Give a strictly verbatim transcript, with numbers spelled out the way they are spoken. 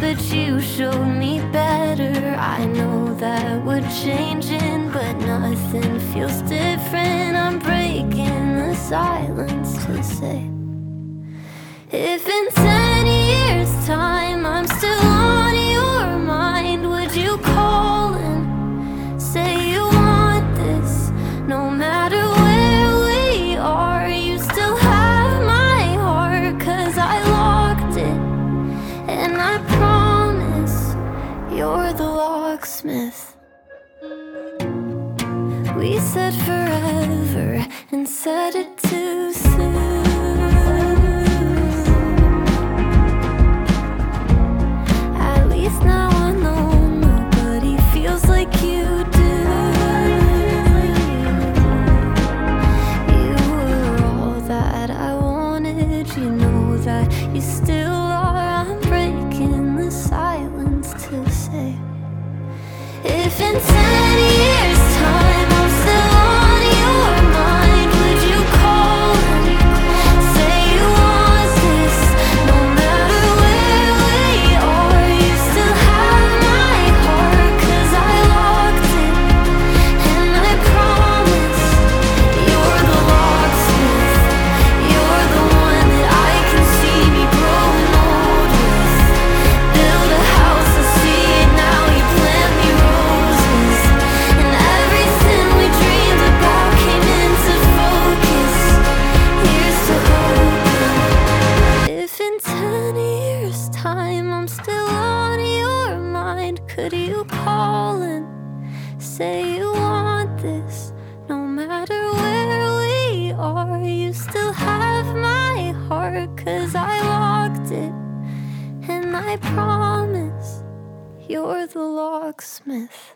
but you showed me better. I know that we're changing, but nothing feels different. I'm breaking the silence to say, if in ten years time I'm still on your mind, would you call and say you want this? No matter where we are, you still have my heart, 'cause I locked it, and I promise you're the locksmith. We said forever and said it too soon. Now I know nobody feels like you do. You were all that I wanted, you know that you still are. I'm breaking the silence to say, if in ten years time I'm still on your mind, would you call and say you want this? No matter where we are, you still have my heart, 'cause I locked it, and I promise you're the locksmith. You're the one that I can see me growing old with. Build a house, I see it now, you plant me roses, and everything we dreamed about came into focus. Here's to hoping, if in ten years time I'm still on your mind, could you call and say you want this? No matter where we are, you still have my heart, 'cause I locked it, and I promise you're the locksmith.